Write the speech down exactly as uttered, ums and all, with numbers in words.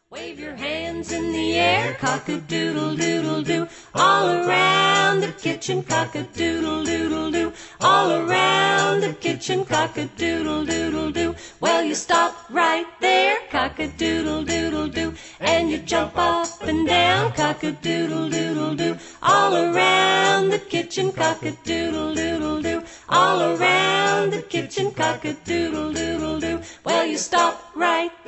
Wave your hands in the air, cock-a-doodle-doodle-doo. All around the kitchen, cock-a-doodle-doodle-doo. All around the kitchen, cock-a-doodle-doodle-doo. Well, you stop right there, cock-a-doodle-doodle-doo. And you jump up and down, cock-a-doodle-doodle-doo. All around the kitchen, cock-a-doodle-doodle-doo. All around the kitchen, cock-a-doodle-doodle-doo. Well, you stop right